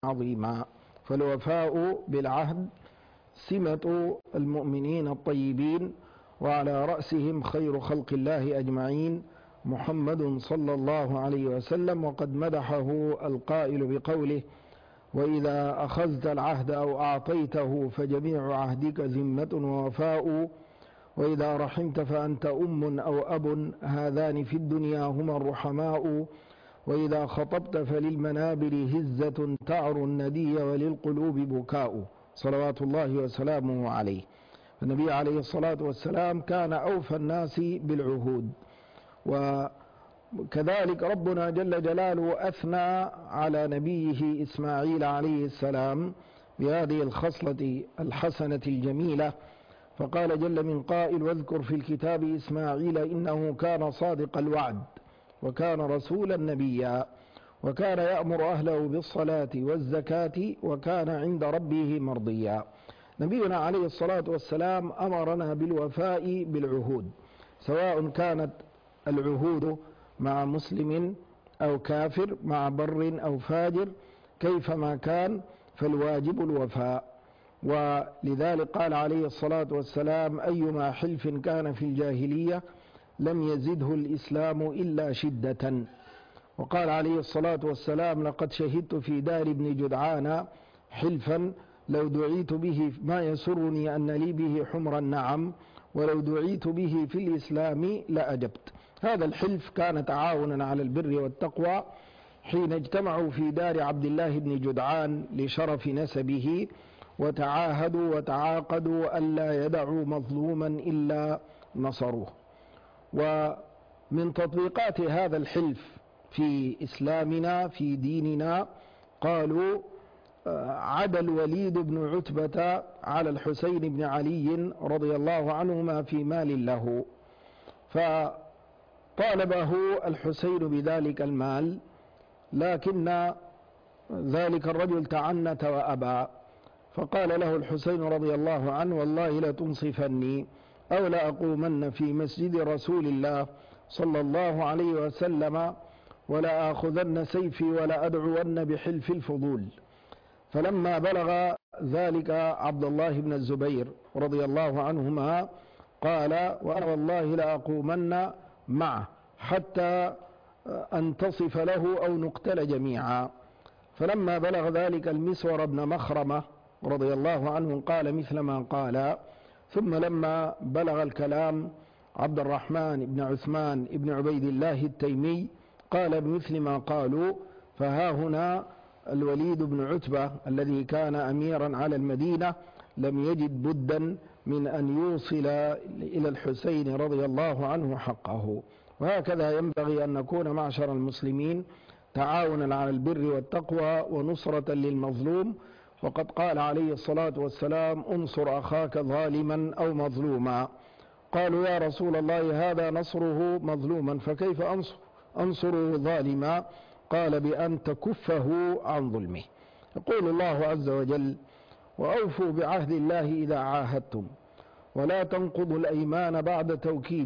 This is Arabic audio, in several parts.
عظيما. فالوفاء بالعهد سمة المؤمنين الطيبين، وعلى رأسهم خير خلق الله أجمعين محمد صلى الله عليه وسلم. وقد مدحه القائل بقوله: وإذا أخذت العهد أو أعطيته فجميع عهدك ذمة ووفاء، وإذا رحمت فأنت أم أو أب، هذان في الدنيا هما الرحماء، وإذا خطبت فللمنابر هزة تعر الندي وللقلوب بكاء. صلوات الله وسلامه عليه. النبي عليه الصلاة والسلام كان أوفى الناس بالعهود، وكذلك ربنا جل جلاله أثنى على نبيه إسماعيل عليه السلام بهذه الخصلة الحسنة الجميلة، فقال جل من قائل: واذكر في الكتاب إسماعيل إنه كان صادق الوعد وكان رسولا نبيا وكان يأمر أهله بالصلاة والزكاة وكان عند ربه مرضيا. نبينا عليه الصلاة والسلام أمرنا بالوفاء بالعهود، سواء كانت العهود مع مسلم أو كافر، مع بر أو فاجر، كيفما كان فالواجب الوفاء. ولذلك قال عليه الصلاة والسلام: أيما حلف كان في الجاهلية لم يزده الإسلام إلا شدة. وقال عليه الصلاة والسلام: لقد شهدت في دار ابن جدعان حلفا لو دعيت به ما يسرني أن لي به حمر النعم، ولو دعيت به في الإسلام لأجبت. هذا الحلف كان تعاونا على البر والتقوى حين اجتمعوا في دار عبد الله بن جدعان لشرف نسبه، وتعاهدوا وتعاقدوا ألا يدعوا مظلوما إلا نصروه. ومن تطبيقات هذا الحلف في إسلامنا في ديننا، قالوا: عدا الوليد بن عتبة على الحسين بن علي رضي الله عنهما في مال له، فطالبه الحسين بذلك المال، لكن ذلك الرجل تعنت وأبى، فقال له الحسين رضي الله عنه: والله لتنصفني أو لأقومن في مسجد رسول الله صلى الله عليه وسلم ولا آخذن سيفي ولا أدعون بحلف الفضول. فلما بلغ ذلك عبد الله بن الزبير رضي الله عنهما قال: وأنا والله لأقومن معه حتى أنتصف له أو نقتل جميعا. فلما بلغ ذلك المسور بن مخرمة رضي الله عنه قال مثل ما قال. ثم لما بلغ الكلام عبد الرحمن بن عثمان بن عبيد الله التيمي قال بمثل ما قالوا. فها هنا الوليد بن عتبة الذي كان أميرا على المدينة لم يجد بدا من أن يوصل إلى الحسين رضي الله عنه حقه. وهكذا ينبغي أن نكون معشر المسلمين تعاونا على البر والتقوى ونصرة للمظلوم. وقد قال عليه الصلاة والسلام: انصر أخاك ظالما أو مظلوما. قالوا: يا رسول الله هذا نصره مظلوما فكيف أنصره ظالما؟ قال: بأن تكفه عن ظلمه. يقول الله عز وجل: وأوفوا بعهد الله إذا عاهدتم ولا تنقضوا الأيمان بعد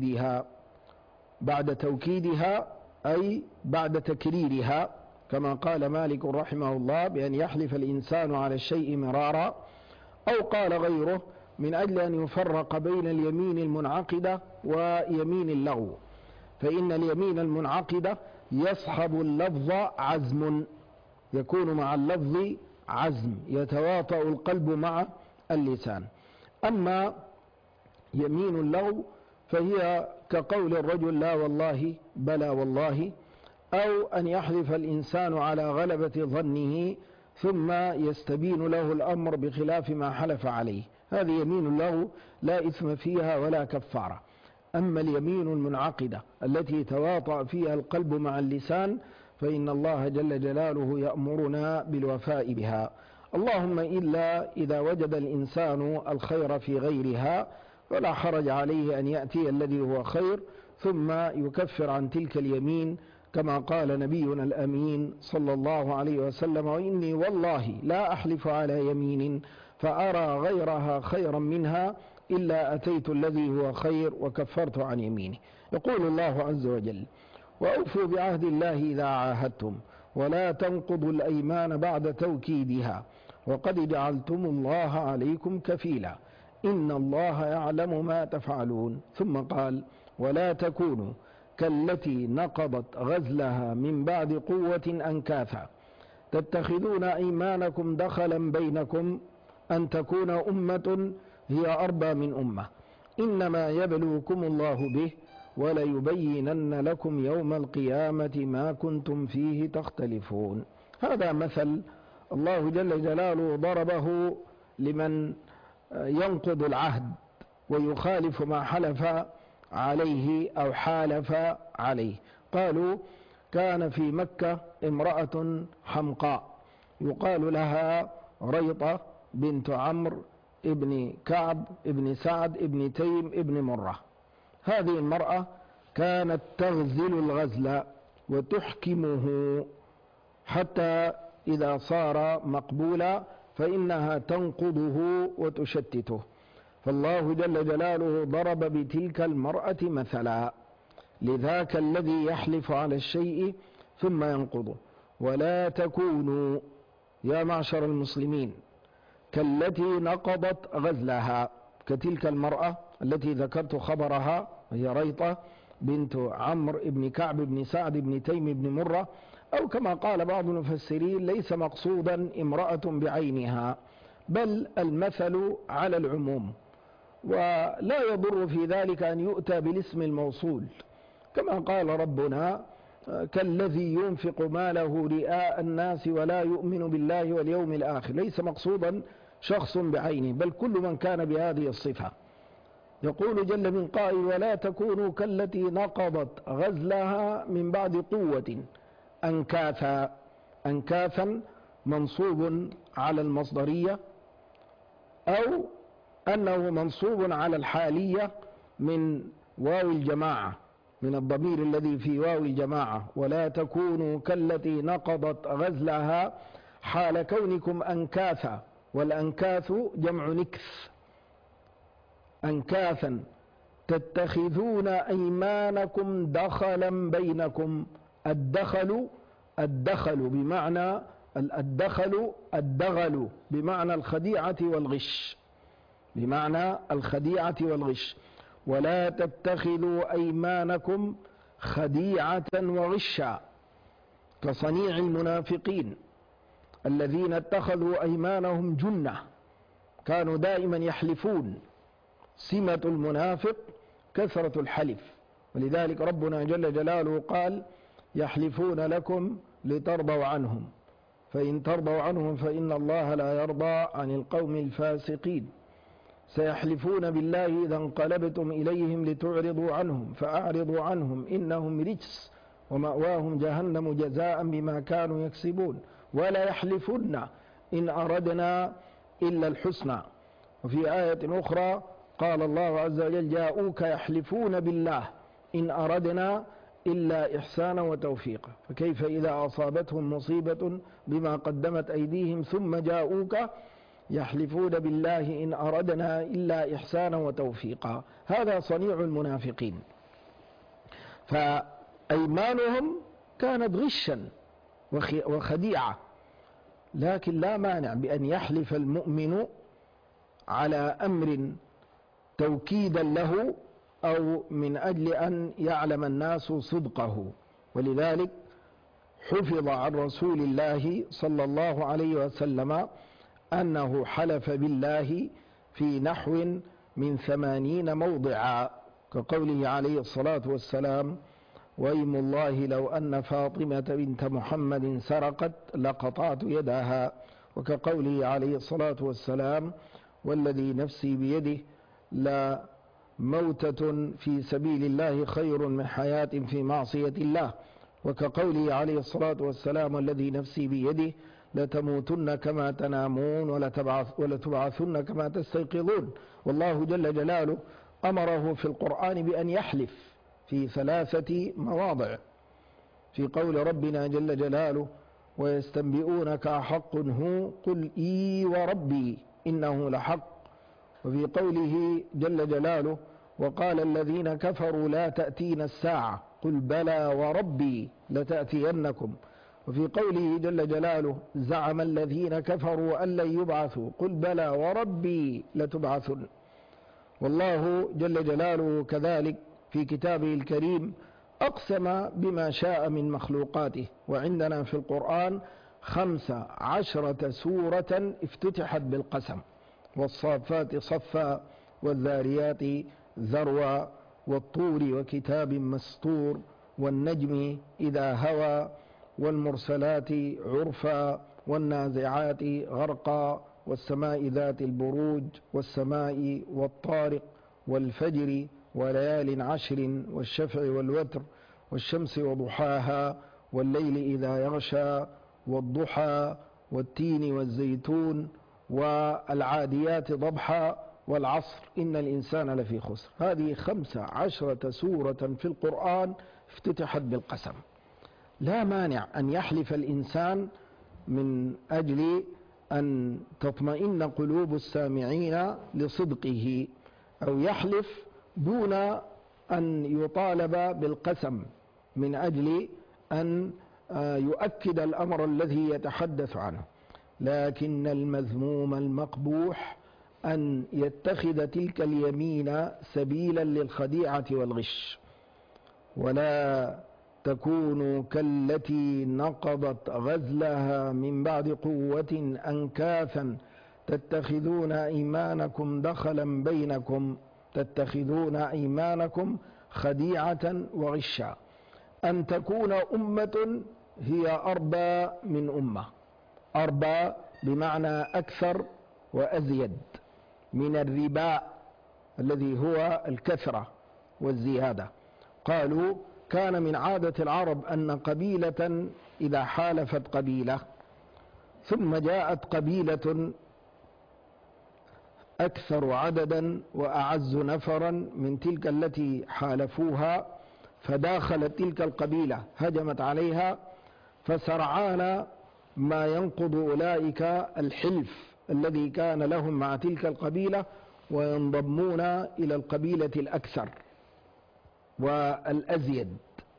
توكيدها أي بعد تكريرها، كما قال مالك رحمه الله بأن يحلف الإنسان على الشيء مرارا، أو قال غيره من أجل أن يفرق بين اليمين المنعقدة ويمين اللغو. فإن اليمين المنعقدة يصحب اللفظ عزم، يكون مع اللفظ عزم، يتواطأ القلب مع اللسان. أما يمين اللغو فهي كقول الرجل لا والله بلى والله، أو أن يحلف الإنسان على غلبة ظنه ثم يستبين له الأمر بخلاف ما حلف عليه، هذه يمين اللغو لا إثم فيها ولا كفارة. أما اليمين المنعقدة التي تواطأ فيها القلب مع اللسان فإن الله جل جلاله يأمرنا بالوفاء بها، اللهم إلا إذا وجد الإنسان الخير في غيرها فلا حرج عليه أن يأتي الذي هو خير ثم يكفر عن تلك اليمين، كما قال نبينا الأمين صلى الله عليه وسلم: وإني والله لا أحلف على يمين فأرى غيرها خيرا منها إلا أتيت الذي هو خير وكفرت عن يمينه. يقول الله عز وجل: وأوفوا بعهد الله إذا عاهدتم ولا تنقضوا الأيمان بعد توكيدها وقد جعلتم الله عليكم كفيلا إن الله يعلم ما تفعلون. ثم قال ولا تكونوا كالتي نقضت غزلها من بعد قوة أنكاثا تتخذون أيمانكم دخلا بينكم أن تكون أمة هي أربى من أمة إنما يبلوكم الله به وليبينن لكم يوم القيامة ما كنتم فيه تختلفون. هذا مثل الله جل جلاله ضربه لمن ينقض العهد ويخالف ما حلف عليه أو حالف عليه. قالوا كان في مكة امرأة حمقاء يقال لها ريطة بنت عمرو ابن كعب ابن سعد ابن تيم ابن مرة. هذه المرأة كانت تغزل الغزل وتحكمه حتى إذا صار مقبولا فإنها تنقضه وتشتته. فالله جل جلاله ضرب بتلك المرأة مثلا لذاك الذي يحلف على الشيء ثم ينقضه. ولا تكونوا يا معشر المسلمين كالتي نقضت غزلها، كتلك المرأة التي ذكرت خبرها وهي ريطة بنت عمرو بن كعب بن سعد بن تيم بن مرة، أو كما قال بعض المفسرين ليس مقصودا امرأة بعينها بل المثل على العموم، ولا يضر في ذلك أن يؤتى بالاسم الموصول كما قال ربنا كالذي ينفق ماله رئاء الناس ولا يؤمن بالله واليوم الآخر. ليس مقصودا شخص بعينه بل كل من كان بهذه الصفة. يقول جل من قائل ولا تكونوا كالتي نقضت غزلها من بعد قوة أنكاثا. أنكاثا منصوب على المصدرية أو أنه منصوب على الحالية من واو الجماعة، من الضمير الذي في واو الجماعة. ولا تكونوا كالتي نقضت غزلها حال كونكم أنكاثا، والأنكاث جمع نكث. أنكاثا تتخذون أيمانكم دخلا بينكم. الدخل بمعنى الدغل بمعنى الخديعة والغش، بمعنى الخديعة والغش. ولا تتخذوا أيمانكم خديعة وغشا كصنيع المنافقين الذين اتخذوا أيمانهم جنة، كانوا دائما يحلفون. سمة المنافق كثرة الحلف، ولذلك ربنا جل جلاله قال يحلفون لكم لترضوا عنهم فإن ترضوا عنهم فإن الله لا يرضى عن القوم الفاسقين. سيحلفون بالله إذا انقلبتم إليهم لتعرضوا عنهم فأعرضوا عنهم إنهم رجس ومأواهم جهنم جزاء بما كانوا يكسبون. ولا يحلفن إن أردنا إلا الحسنى. وفي آية أخرى قال الله عز وجل جاءوك يحلفون بالله إن أردنا إلا إحسانا وتوفيقا. فكيف إذا أصابتهم مصيبة بما قدمت أيديهم ثم جاءوك يحلفون بالله إن أردنا إلا إحسانا وتوفيقا. هذا صنيع المنافقين. فأيمانهم كانت غشا وخديعة، لكن لا مانع بأن يحلف المؤمن على أمر توكيدا له أو من أجل أن يعلم الناس صدقه. ولذلك حفظ عن رسول الله صلى الله عليه وسلم أنه حلف بالله في نحو من 80 موضعا، كقوله عليه الصلاة والسلام وأيم الله لو أن فاطمة بنت محمد سرقت لقطعت يدها، وكقوله عليه الصلاة والسلام والذي نفسي بيده لا موتة في سبيل الله خير من حياة في معصية الله، وكقوله عليه الصلاة والسلام الذي نفسي بيده لتموتن كما تنامون ولتبعثن كما تستيقظون. والله جل جلاله أمره في القرآن بأن يحلف في 3 مواضع، في قول ربنا جل جلاله ويستنبئونك أحق هو قل إي وربي إنه لحق، وفي قوله جل جلاله وقال الذين كفروا لا تأتين الساعة قل بلى وربي لتأتينكم، وفي قوله جل جلاله زعم الذين كفروا أن لن يبعثوا قل بلى وربي لتبعثن. والله جل جلاله كذلك في كتابه الكريم أقسم بما شاء من مخلوقاته. وعندنا في القرآن 15 سورة افتتحت بالقسم: والصافات صفا، والذاريات ذروا، والطور وكتاب مسطور، والنجم إذا هوى، والمرسلات عرفا، والنازعات غرقا، والسماء ذات البروج، والسماء والطارق، والفجر وليال عشر، والشفع والوتر، والشمس وضحاها، والليل إذا يغشى، والضحى، والتين والزيتون، والعاديات ضبحا، والعصر إن الإنسان لفي خسر. هذه 15 سورة في القرآن افتتحت بالقسم. لا مانع أن يحلف الإنسان من أجل أن تطمئن قلوب السامعين لصدقه، أو يحلف دون أن يطالب بالقسم من أجل أن يؤكد الأمر الذي يتحدث عنه. لكن المذموم المقبوح أن يتخذ تلك اليمين سبيلا للخديعة والغش. ولا تكونوا كالتي نقضت غزلها من بعد قوة أنكاثا تتخذون أيمانكم دخلا بينكم، تتخذون أيمانكم خديعة وغشا. أن تكون أمة هي أربى من أمة. أربى بمعنى أكثر وأزيد من الرباء الذي هو الكثرة والزيادة. قالوا كان من عادة العرب أن قبيلة إذا حالفت قبيلة ثم جاءت قبيلة أكثر عددا وأعز نفرا من تلك التي حالفوها، فداخلت تلك القبيلة هجمت عليها، فسرعان ما ينقض أولئك الحلف الذي كان لهم مع تلك القبيلة وينضمون إلى القبيلة الأكثر والأزيد.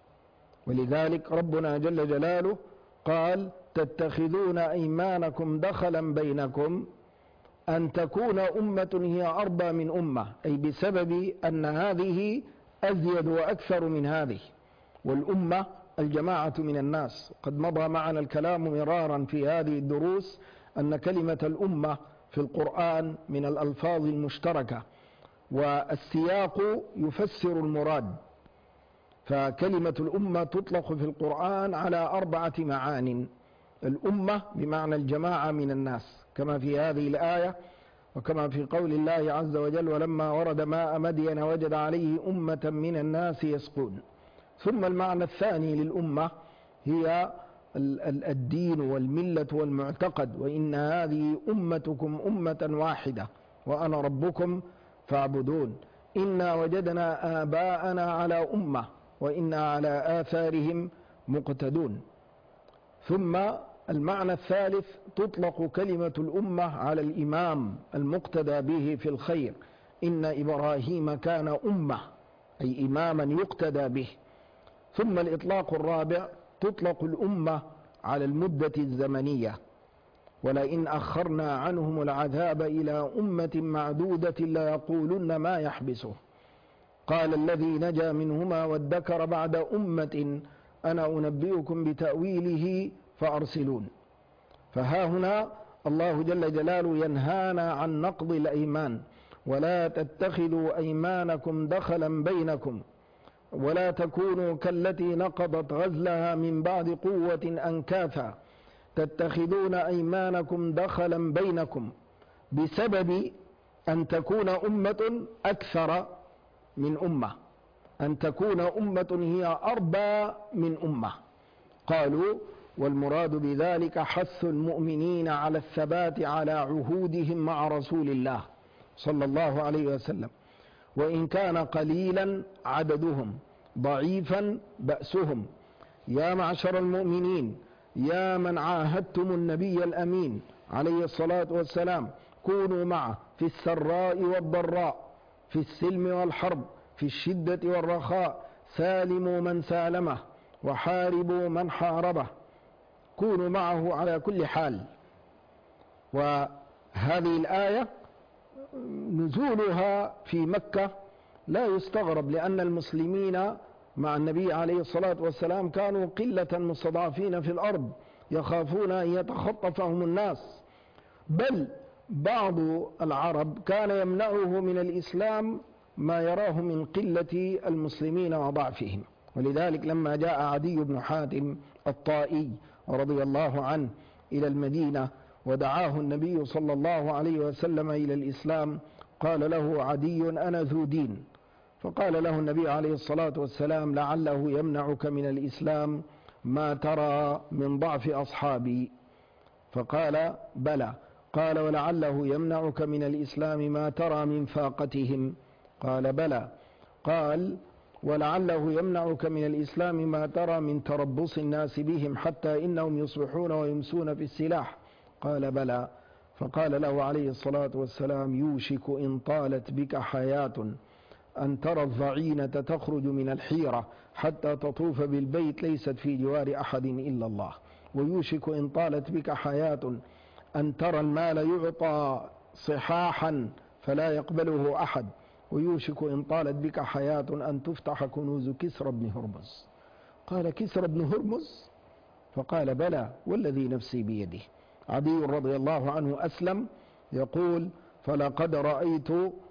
ولذلك ربنا جل جلاله قال تتخذون أيمانكم دخلا بينكم أن تكون أمة هي أربى من أمة، أي بسبب أن هذه أزيد وأكثر من هذه. والأمة الجماعة من الناس. قد مضى معنا الكلام مرارا في هذه الدروس أن كلمة الأمة في القرآن من الألفاظ المشتركة، والسياق يفسر المراد. فكلمة الأمة تطلق في القرآن على 4 معان: الأمة بمعنى الجماعة من الناس كما في هذه الآية، وكما في قول الله عز وجل ولما ورد ماء مدين وجد عليه أمة من الناس يسقون. ثم المعنى الثاني للأمة هي الدين والملة والمعتقد، وإن هذه أمتكم أمة واحدة وأنا ربكم فاعبدون، إنا وجدنا آباءنا على أمة وإنا على آثارهم مقتدون. ثم المعنى الثالث تطلق كلمة الأمة على الإمام المقتدى به في الخير، إن إبراهيم كان أمة، أي إماما يقتدى به. ثم الإطلاق الرابع تطلق الأمة على المدة الزمنية، ولئن أخرنا عنهم العذاب إلى أمة معدودة ليقولن ما يحبسه قال الذي نجا منهما وادكر بعد أمة أنا أنبئكم بتأويله فأرسلون. فها هنا الله جل جلاله ينهانا عن نقض الأيمان: ولا تتخذوا أيمانكم دخلا بينكم، ولا تكونوا كالتي نقضت غزلها من بعد قوة أنكاثا تتخذون أيمانكم دخلا بينكم، بسبب أن تكون أمة أكثر من أمة، أن تكون أمة هي أربى من أمة. قالوا والمراد بذلك حث المؤمنين على الثبات على عهودهم مع رسول الله صلى الله عليه وسلم، وإن كان قليلا عددهم ضعيفا بأسهم. يا معشر المؤمنين يا من عاهدتم النبي الأمين عليه الصلاة والسلام كونوا معه في السراء والضراء، في السلم والحرب، في الشدة والرخاء، سالموا من سالمه وحاربوا من حاربه. كونوا معه على كل حال. وهذه الآية نزولها في مكة لا يستغرب، لأن المسلمين مع النبي عليه الصلاة والسلام كانوا قلة مستضعفين في الأرض، يخافون أن يتخطفهم الناس، بل بعض العرب كان يمنعه من الإسلام ما يراه من قلة المسلمين وضعفهم. ولذلك لما جاء عدي بن حاتم الطائي رضي الله عنه إلى المدينة ودعاه النبي صلى الله عليه وسلم إلى الإسلام، قال له عدي: أنا ذو دين. فقال له النبي عليه الصلاة والسلام: لعله يمنعك من الإسلام ما ترى من ضعف أصحابي. فقال: بلى. قال: ولعله يمنعك من الإسلام ما ترى من فاقتهم. قال: بلى. قال: ولعله يمنعك من الإسلام ما ترى من تربص الناس بهم حتى إنهم يصبحون ويمسون في السلاح. قال: بلى. فقال له عليه الصلاة والسلام: يوشك إن طالت بك حياة أن ترى الضعينة تخرج من الحيرة حتى تطوف بالبيت ليست في جوار أحد إلا الله. ويوشك إن طالت بك حياة أن ترى المال يعطى صحاحا فلا يقبله أحد. ويوشك إن طالت بك حياة أن تفتح كنوز كسرى بن هرمز. قال: كسرى بن هرمز؟ فقال: بلى والذي نفسي بيده. عدي رضي الله عنه أسلم، يقول: فلقد رأيت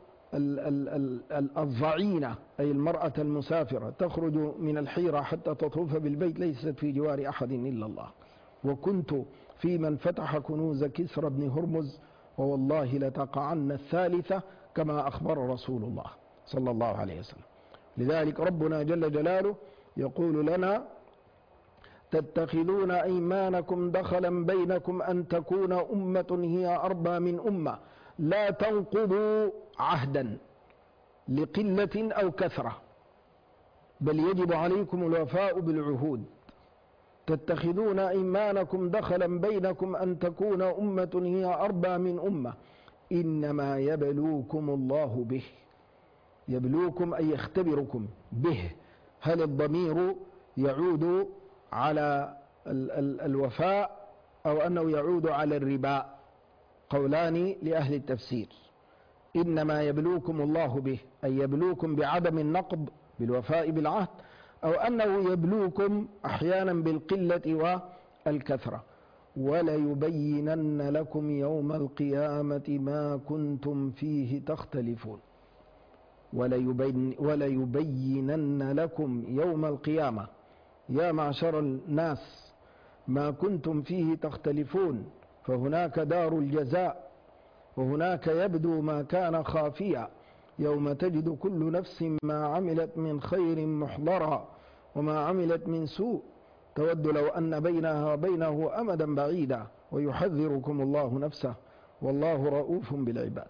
الضعينة أي المرأة المسافرة تخرج من الحيرة حتى تطوف بالبيت ليست في جوار أحد إلا الله، وكنت في من فتح كنوز كسرى بن هرمز، ووالله لتقعن الثالثة كما أخبر رسول الله صلى الله عليه وسلم. لذلك ربنا جل جلاله يقول لنا: تتخذون أيمانكم دخلا بينكم أن تكون أمة هي أربى من أمة، لا تنقضوا عهدا لقلة أو كثرة، بل يجب عليكم الوفاء بالعهود. تتخذون أيمانكم دخلا بينكم أن تكون أمة هي أربى من أمة، إنما يبلوكم الله به. يبلوكم أي يختبركم به. هل الضمير يعود على الوفاء أو أنه يعود على الربا؟ قولان لأهل التفسير. إنما يبلوكم الله به أي يبلوكم بعدم النقض بالوفاء بالعهد، أو أنه يبلوكم أحيانا بالقلة والكثرة. وليبينن لكم يوم القيامة ما كنتم فيه تختلفون. وليبينن لكم يوم القيامة يا معشر الناس ما كنتم فيه تختلفون، فهناك دار الجزاء، وهناك يبدو ما كان خافيا، يوم تجد كل نفس ما عملت من خير محضرا وما عملت من سوء تود لو أن بينها وبينه أمدا بعيدا، ويحذركم الله نفسه والله رؤوف بالعباد.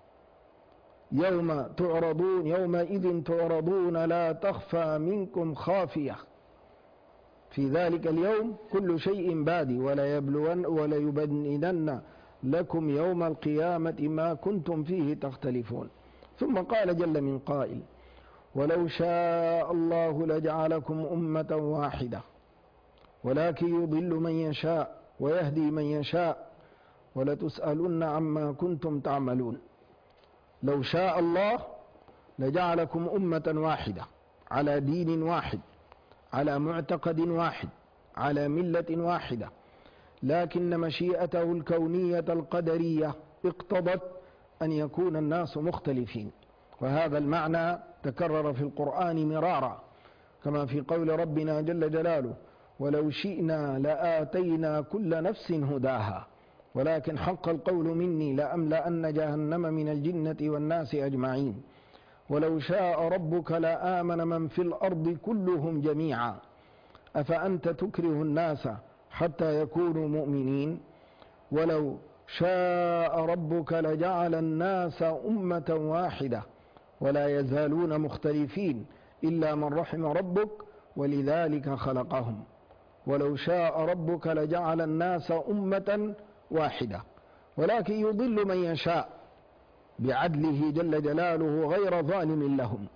يومئذ تعرضون لا تخفى منكم خافية. في ذلك اليوم كل شيء بادي. وليبينن لكم يوم القيامة ما كنتم فيه تختلفون. ثم قال جل من قائل: ولو شاء الله لجعلكم أمة واحدة ولكن يضل من يشاء ويهدي من يشاء ولتسألن عما كنتم تعملون. لو شاء الله لجعلكم أمة واحدة على دين واحد، على معتقد واحد، على ملة واحدة، لكن مشيئته الكونية القدرية اقتضت أن يكون الناس مختلفين. وهذا المعنى تكرر في القرآن مرارا، كما في قول ربنا جل جلاله: ولو شئنا لآتينا كل نفس هداها ولكن حق القول مني لأملأن جهنم من الجنة والناس أجمعين. ولو شاء ربك لآمن من في الأرض كلهم جميعا أفأنت تكره الناس حتى يكونوا مؤمنين. ولو شاء ربك لجعل الناس أمة واحدة ولا يزالون مختلفين إلا من رحم ربك ولذلك خلقهم. ولو شاء ربك لجعل الناس أمة واحدة ولكن يضل من يشاء بعدله جل جلاله غير ظالم لهم،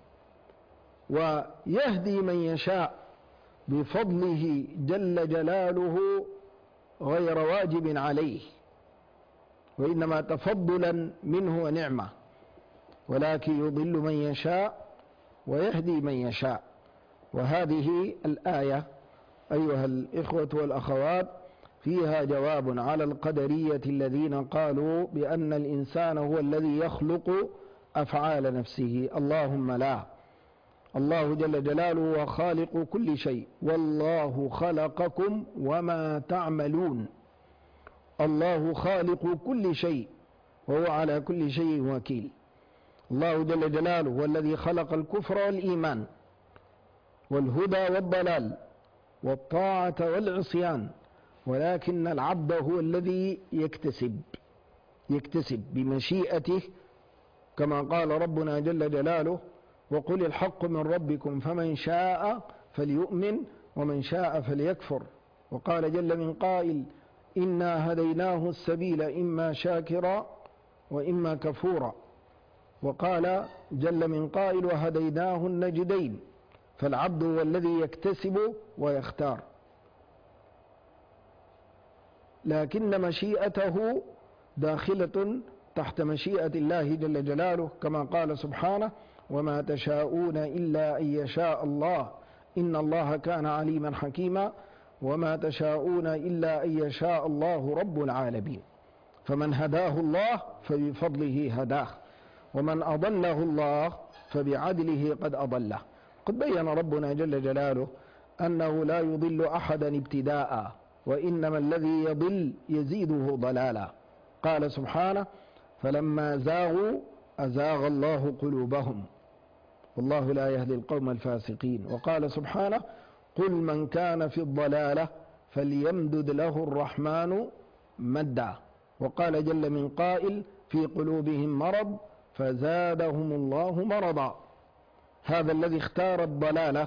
ويهدي من يشاء بفضله جل جلاله غير واجب عليه، وإنما تفضلا منه ونعمة، ولكن يضل من يشاء ويهدي من يشاء. وهذه الآية أيها الإخوة والأخوات فيها جواب على القدرية الذين قالوا بأن الإنسان هو الذي يخلق أفعال نفسه. اللهم لا، الله جل جلاله هو خالق كل شيء، والله خلقكم وما تعملون. الله خالق كل شيء وهو على كل شيء وكيل. الله جل جلاله هو الذي خلق الكفر والإيمان والهدى والضلال والطاعة والعصيان، ولكن العبد هو الذي يكتسب بمشيئته، كما قال ربنا جل جلاله: وقل الحق من ربكم فمن شاء فليؤمن ومن شاء فليكفر. وقال جل من قائل: إنا هديناه السبيل إما شاكرا وإما كفورا. وقال جل من قائل: وهديناه النجدين. فالعبد هو الذي يكتسب ويختار، لكن مشيئته داخلة تحت مشيئة الله جل جلاله، كما قال سبحانه: وما تشاءون إلا أن يشاء الله إن الله كان عليما حكيما وما تشاءون إلا أن يشاء الله رب العالمين. فمن هداه الله فبفضله هداه، ومن أضله الله فبعدله قد أضله. قد بين ربنا جل جلاله أنه لا يضل أحدا ابتداء، وإنما الذي يضل يزيده ضلالا. قال سبحانه: فلما زاغوا أزاغ الله قلوبهم والله لا يهدي القوم الفاسقين. وقال سبحانه: قل من كان في الضلالة فليمدد له الرحمن مدا. وقال جل من قائل: في قلوبهم مرض فزادهم الله مرضا. هذا الذي اختار الضلالة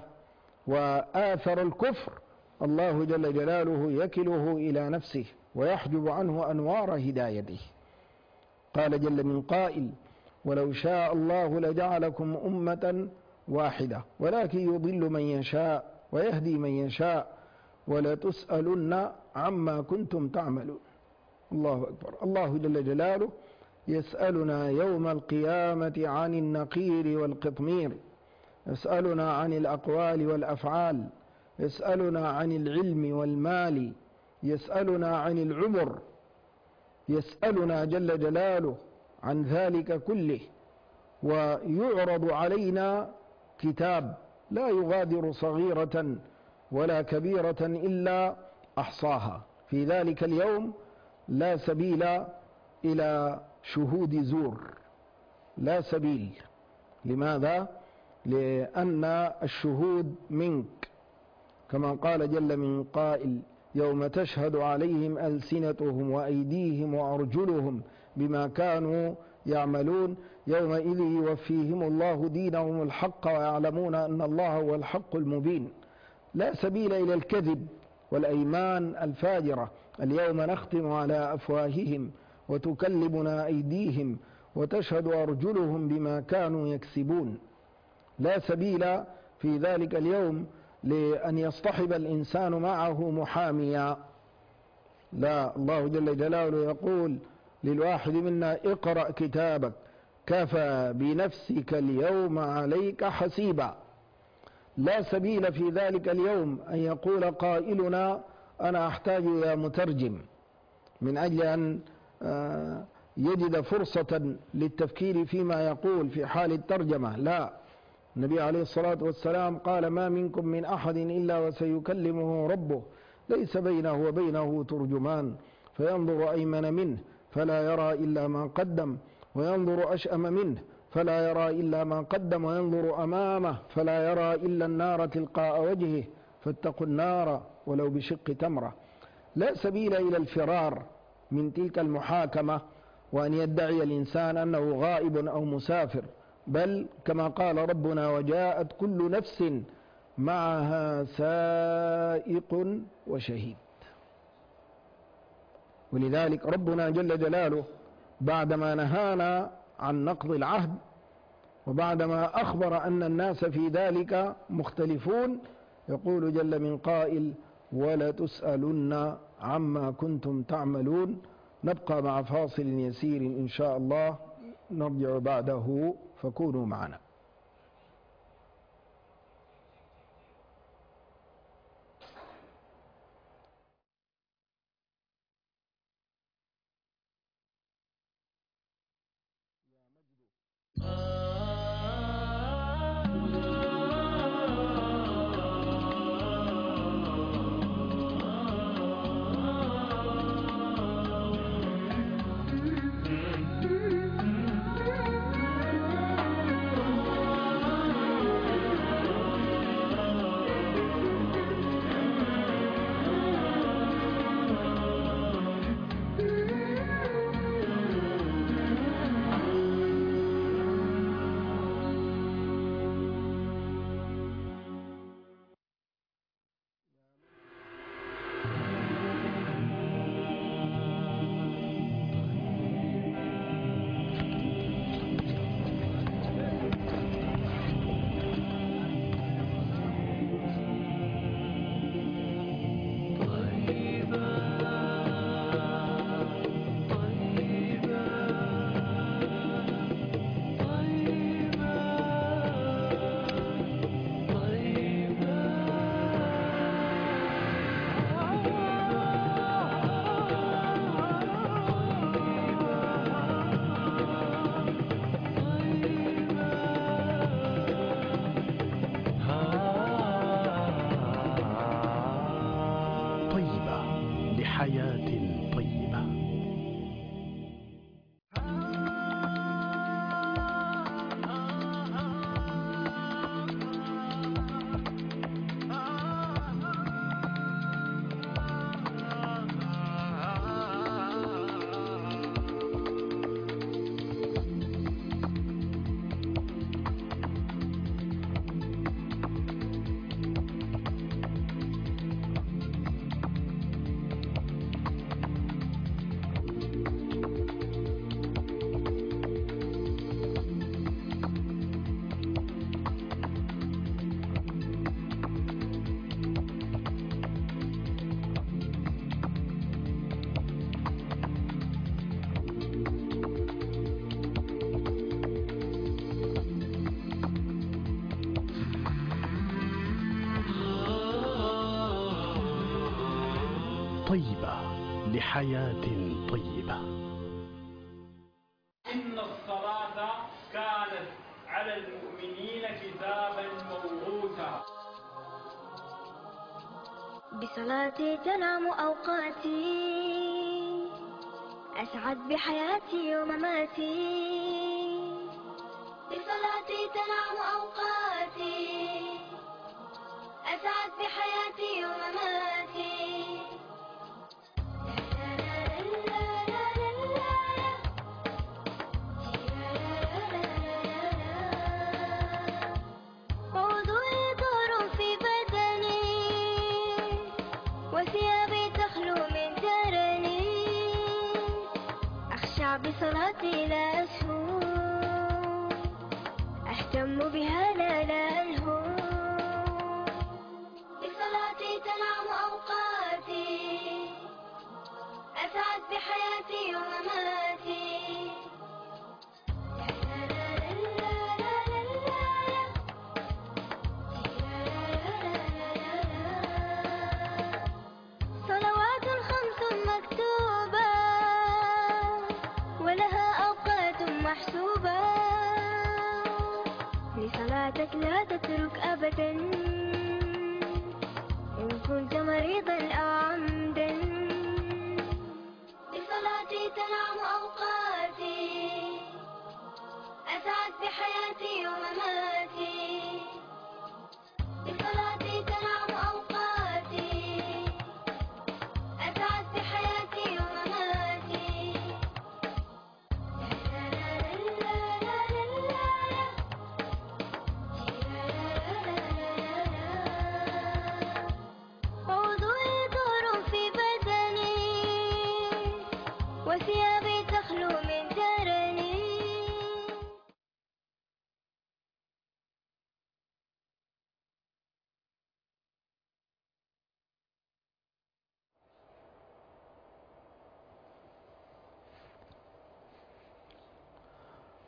وآثر الكفر الله جل جلاله يكله إلى نفسه ويحجب عنه أنوار هدايته. قال جل من قائل: ولو شاء الله لجعلكم أمة واحدة ولكن يضل من يشاء ويهدي من يشاء ولتسألن عما كنتم تعملون. الله أكبر. الله جل جلاله يسألنا يوم القيامة عن النقير والقطمير، يسألنا عن الأقوال والأفعال، يسألنا عن العلم والمال، يسألنا عن العمر، يسألنا جل جلاله عن ذلك كله. ويعرض علينا كتاب لا يغادر صغيرة ولا كبيرة إلا أحصاها. في ذلك اليوم لا سبيل إلى شهود زور، لا سبيل. لماذا؟ لأن الشهود منك، كما قال جل من قائل: يوم تشهد عليهم ألسنتهم وأيديهم وأرجلهم بما كانوا يعملون يومئذ يوفيهم الله دينهم الحق ويعلمون أن الله هو الحق المبين. لا سبيل إلى الكذب والأيمان الفاجرة. اليوم نختم على أفواههم وتكلمنا أيديهم وتشهد أرجلهم بما كانوا يكسبون. لا سبيل في ذلك اليوم لأن يصطحب الإنسان معه محاميا. لا، الله جل جلاله يقول للواحد منا: اقرأ كتابك كفى بنفسك اليوم عليك حسيبا. لا سبيل في ذلك اليوم أن يقول قائلنا: أنا أحتاج إلى مترجم من أجل أن يجد فرصة للتفكير فيما يقول في حال الترجمة. لا، النبي عليه الصلاة والسلام قال: ما منكم من أحد إلا وسيكلمه ربه ليس بينه وبينه ترجمان، فينظر أيمن منه فلا يرى إلا ما قدم، وينظر أشأم منه فلا يرى إلا ما قدم، وينظر أمامه فلا يرى إلا النار تلقاء وجهه، فاتقوا النار ولو بشق تمرة. لا سبيل إلى الفرار من تلك المحاكمة وأن يدعي الإنسان أنه غائب أو مسافر، بل كما قال ربنا: وجاءت كل نفس معها سائق وشهيد. ولذلك ربنا جل جلاله بعدما نهانا عن نقض العهد وبعدما أخبر أن الناس في ذلك مختلفون، يقول جل من قائل: ولتسألن عما كنتم تعملون. نبقى مع فاصل يسير إن شاء الله، نرجع بعده فكونوا معنا. حياة طيبة. طيبة لحياة طيبة. إن الصلاة كانت على المؤمنين كتابا موقوتا. بصلاتي تنام أوقاتي، أسعد بحياتي ومماتي. بصلاتي تنام أوقاتي، أسعد بحياتي ومماتي. ووضوئي طهر في بدني، وثيابي تخلو من درني. أخشع بصلاتي لا أسهو، أهتم بها لا ألهو. بصلاتي تنام أوقاتي، أسعد بحياتي ومماتي. صلوات 5 مكتوبة، ولها أوقات محسوبة. لصلاتك لا تترك أبدا، إن كنت مريضا أو عمدا. بصلاتي تنام أوقاتي، أسعد بحياتي ومماتي. بصلاتي تنام أوقاتي، أسعد بحياتي ومماتي. ووضوئي طهر في بدني، وثيابي تخلو من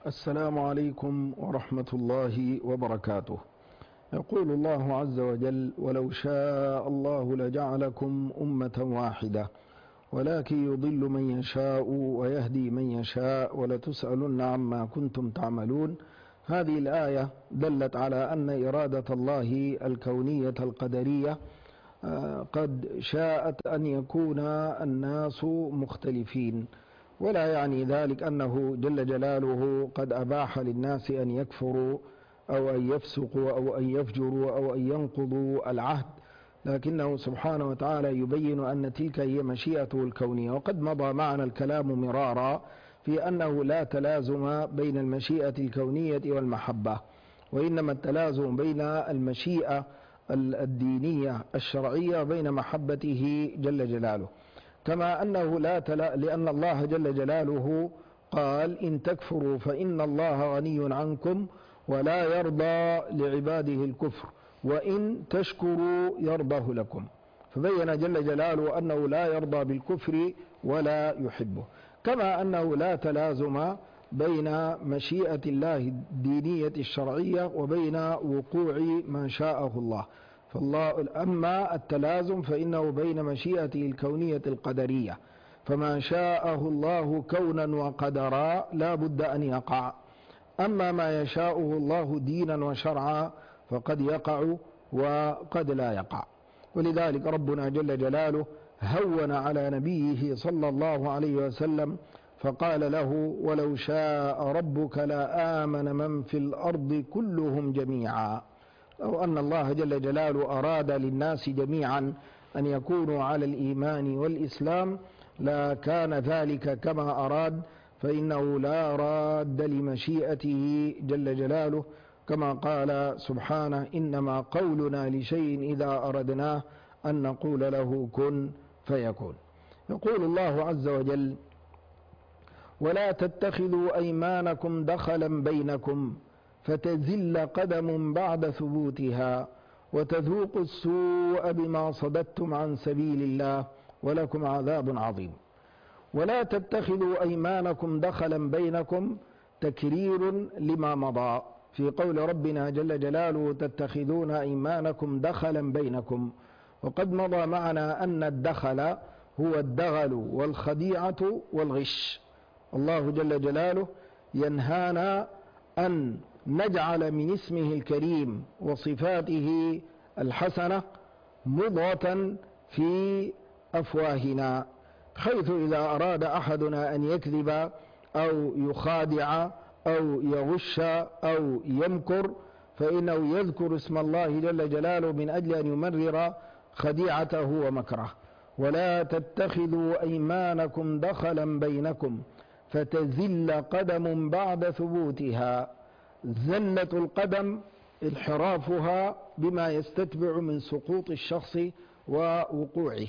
السلام عليكم ورحمة الله وبركاته. يقول الله عز وجل: ولو شاء الله لجعلكم أمة واحدة ولكن يضل من يشاء ويهدي من يشاء ولتسألن عما كنتم تعملون. هذه الآية دلت على أن إرادة الله الكونية القدرية قد شاءت أن يكون الناس مختلفين، ولا يعني ذلك أنه جل جلاله قد أباح للناس أن يكفروا أو أن يفسقوا أو أن يفجروا أو أن ينقضوا العهد، لكنه سبحانه وتعالى يبين أن تلك هي مشيئته الكونية. وقد مضى معنا الكلام مرارا في أنه لا تلازم بين المشيئة الكونية والمحبة، وإنما التلازم بين المشيئة الدينية الشرعية وبين محبته جل جلاله. كما أنه لأن الله جل جلاله قال: إن تكفروا فإن الله غني عنكم ولا يرضى لعباده الكفر وإن تشكروا يرضه لكم، فبين جل جلاله أنه لا يرضى بالكفر ولا يحبه. كما أنه لا تلازم بين مشيئة الله الدينية الشرعية وبين وقوع ما شاءه الله. أما التلازم فإنه بين مشيئته الكونية القدرية، فما شاءه الله كونا وقدرا لا بد أن يقع. أما ما يشاءه الله دينا وشرعا فقد يقع وقد لا يقع. ولذلك ربنا جل جلاله هون على نبيه صلى الله عليه وسلم فقال له: ولو شاء ربك لآمن من في الأرض كلهم جميعا. أو أن الله جل جلاله أراد للناس جميعا أن يكونوا على الإيمان والإسلام لا كان ذلك كما أراد، فإنه لا راد لمشيئته جل جلاله، كما قال سبحانه: إنما قولنا لشيء إذا أردناه أن نقول له كن فيكون. يقول الله عز وجل: ولا تتخذوا أيمانكم دخلا بينكم فتزل قدم بعد ثبوتها وتذوقوا السوء بما صددتم عن سبيل الله ولكم عذاب عظيم. ولا تتخذوا أيمانكم دخلا بينكم تكرير لما مضى في قول ربنا جل جلاله: تتخذون أيمانكم دخلا بينكم. وقد مضى معنا أن الدخل هو الدغل والخديعة والغش. الله جل جلاله ينهانا أن نجعل من اسمه الكريم وصفاته الحسنة مضغة في أفواهنا، حيث إذا أراد أحدنا أن يكذب أو يخادع أو يغش أو يمكر فإنه يذكر اسم الله جل جلاله من أجل أن يمرر خديعته ومكره. ولا تتخذوا أيمانكم دخلا بينكم فتزل قدم بعد ثبوتها. زلة القدم انحرافها بما يستتبع من سقوط الشخص ووقوعه،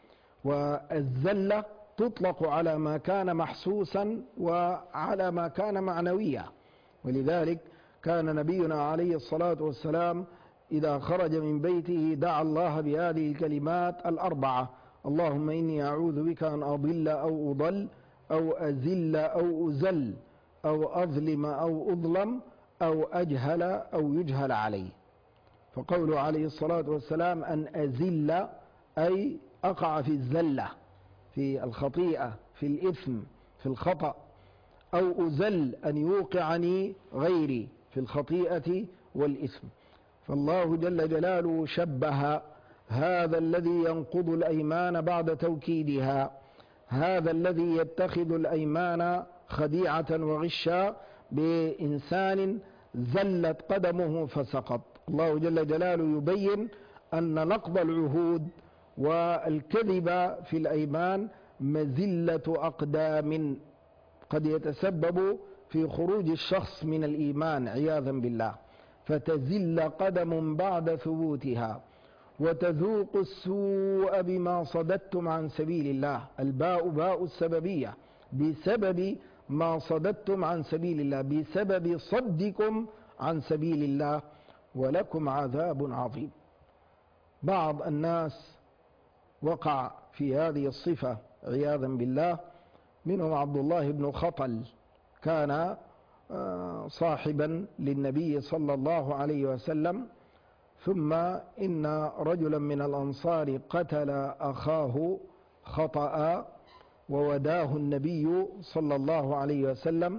والزلة تطلق على ما كان محسوسا وعلى ما كان معنويا. ولذلك كان نبينا عليه الصلاة والسلام إذا خرج من بيته دعا الله بهذه الكلمات الأربعة: اللهم إني أعوذ بك أن أضل أو أضل أو أزل أو أزل أو أظلم أو أظلم أو أجهل أو يجهل علي. فقوله عليه الصلاة والسلام أن أزل أي أقع في الزلة، في الخطيئة، في الإثم، في الخطأ، أو أزل أن يوقعني غيري في الخطيئة والإثم. فالله جل جلاله شبه هذا الذي ينقض الأيمان بعد توكيدها، هذا الذي يتخذ الأيمان خديعة وغشا، بإنسان زلت قدمه فسقط. الله جل جلاله يبين أن نقض العهود والكذب في الأيمان مزلة أقدام قد يتسبب في خروج الشخص من الإيمان عياذا بالله. فتزل قدم بعد ثبوتها وتذوق السوء بما صددتم عن سبيل الله. الباء باء السببية، بسبب ما صددتم عن سبيل الله، بسبب صدكم عن سبيل الله ولكم عذاب عظيم. بعض الناس وقع في هذه الصفة عياذا بالله، منهم عبد الله بن خطل، كان صاحبا للنبي صلى الله عليه وسلم. ثم إن رجلا من الأنصار قتل أخاه خطأ ووداه النبي صلى الله عليه وسلم.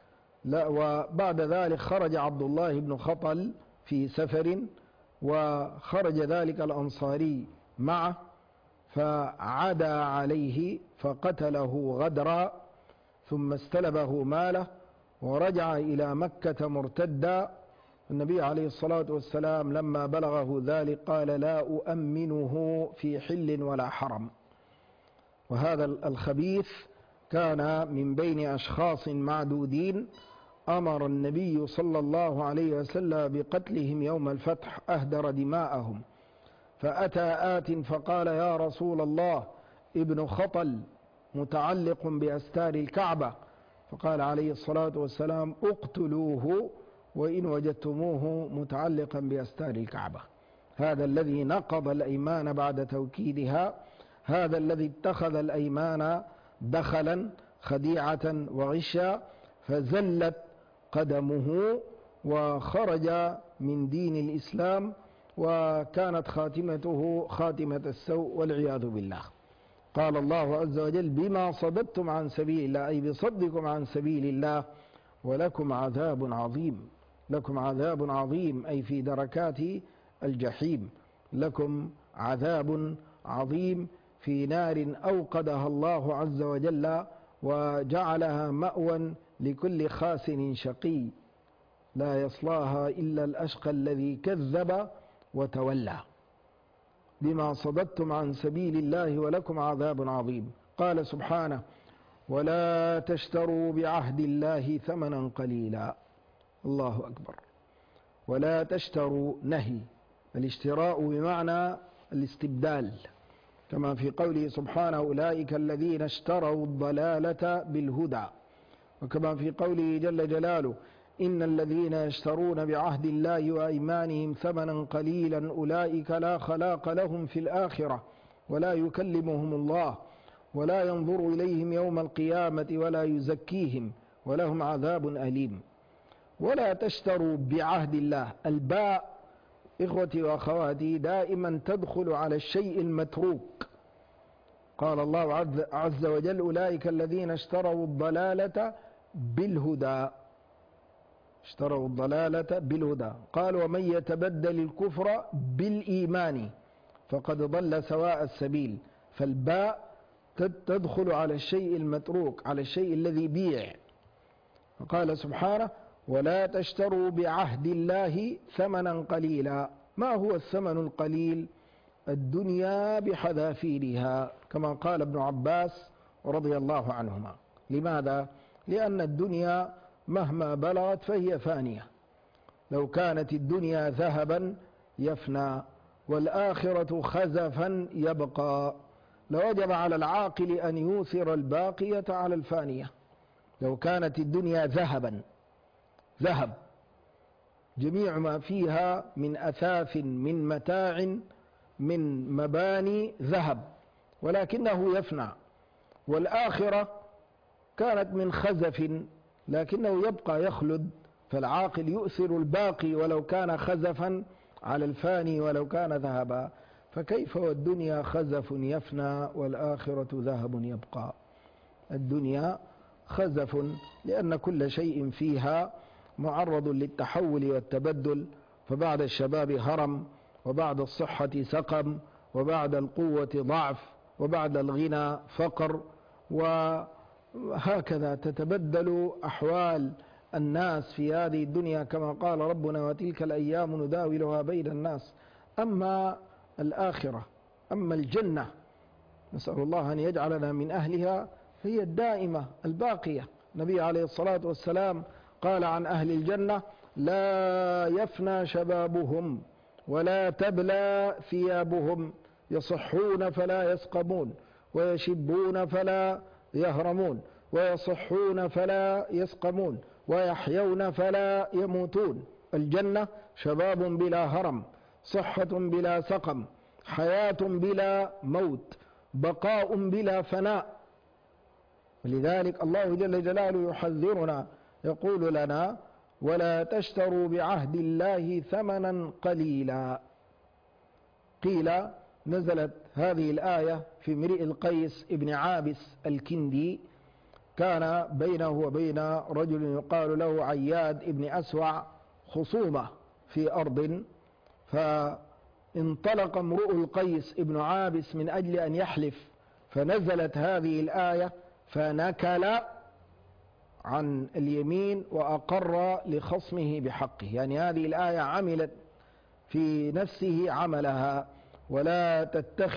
وبعد ذلك خرج عبد الله بن خطل في سفر، وخرج ذلك الأنصاري معه فعدا عليه فقتله غدرا، ثم استلبه ماله ورجع إلى مكة مرتدا. النبي عليه الصلاة والسلام لما بلغه ذلك قال: لا أؤمنه في حل ولا حرم. وهذا الخبيث كان من بين أشخاص معدودين أمر النبي صلى الله عليه وسلم بقتلهم يوم الفتح، أهدر دماءهم. فأتى آت فقال: يا رسول الله، ابن خطل متعلق بأستار الكعبة. فقال عليه الصلاة والسلام: اقتلوه وإن وجدتموه متعلقا بأستار الكعبة. هذا الذي نقض الأيمان بعد توكيدها، هذا الذي اتخذ الأيمان دخلا خديعة وغشا، فزلت قدمه وخرج من دين الإسلام، وكانت خاتمته خاتمة السوء والعياذ بالله. قال الله عز وجل: بما صددتم عن سبيل الله، أي بصدكم عن سبيل الله، ولكم عذاب عظيم. لكم عذاب عظيم أي في دركات الجحيم، لكم عذاب عظيم في نار أوقدها الله عز وجل وجعلها مأوى لكل خاسر شقي، لا يصلاها إلا الأشقى الذي كذب وتولى. بما صددتم عن سبيل الله ولكم عذاب عظيم. قال سبحانه: ولا تشتروا بعهد الله ثمنا قليلا. الله أكبر. ولا تشتروا نهي، الاشتراء بمعنى الاستبدال، كما في قوله سبحانه: أولئك الذين اشتروا الضلالة بالهدى، وكما في قوله جل جلاله: إن الذين يشترون بعهد الله وأيمانهم ثمنا قليلا أولئك لا خلاق لهم في الآخرة ولا يكلمهم الله ولا ينظر إليهم يوم القيامة ولا يزكيهم ولهم عذاب أليم. ولا تشتروا بعهد الله، الباء إخوتي وأخواتي دائما تدخل على الشيء المتروك. قال الله عز وجل: أولئك الذين اشتروا الضلالة بالهدى، اشتروا الضلالة بالهدى. قال: ومن يتبدل الكفر بالإيمان فقد ضل سواء السبيل. فالباء تدخل على الشيء المتروك، على الشيء الذي بيع. فقال سبحانه: ولا تشتروا بعهد الله ثمنا قليلا. ما هو الثمن القليل؟ الدنيا بحذافيرها، كما قال ابن عباس رضي الله عنهما. لماذا؟ لأن الدنيا مهما بلغت فهي فانية. لو كانت الدنيا ذهبا يفنى والآخرة خزفا يبقى، لوجب على العاقل أن يوثر الباقية على الفانية. لو كانت الدنيا ذهبا، ذهب جميع ما فيها من أثاث، من متاع، من مباني، ذهب، ولكنه يفنى. والآخرة كانت من خزف لكنه يبقى يخلد، فالعاقل يؤثر الباقي ولو كان خزفا على الفاني ولو كان ذهبا. فكيف والدنيا خزف يفنى والآخرة ذهب يبقى؟ الدنيا خزف لأن كل شيء فيها معرض للتحول والتبدل، فبعد الشباب هرم، وبعد الصحة سقم، وبعد القوة ضعف، وبعد الغنى فقر، وهكذا تتبدل أحوال الناس في هذه الدنيا، كما قال ربنا: وتلك الأيام نداولها بين الناس. أما الآخرة، أما الجنة، نسأل الله أن يجعلنا من أهلها، هي الدائمة الباقية. النبي عليه الصلاة والسلام قال عن أهل الجنة: لا يفنى شبابهم ولا تبلى ثيابهم، يصحون فلا يسقمون، ويشبون فلا يهرمون، ويصحون فلا يسقمون، ويحيون فلا يموتون. الجنة شباب بلا هرم، صحة بلا سقم، حياة بلا موت، بقاء بلا فناء. ولذلك الله جل جلاله يحذرنا يقول لنا: ولا تشتروا بعهد الله ثمنا قليلا. قيل نزلت هذه الآية في امرئ القيس ابن عابس الكندي، كان بينه وبين رجل يقال له عياد ابن أسوع خصومة في أرض، فانطلق امرؤ القيس ابن عابس من أجل أن يحلف، فنزلت هذه الآية فنكل عن اليمين وأقر لخصمه بحقه. يعني هذه الآية عملت في نفسه عملها: ولا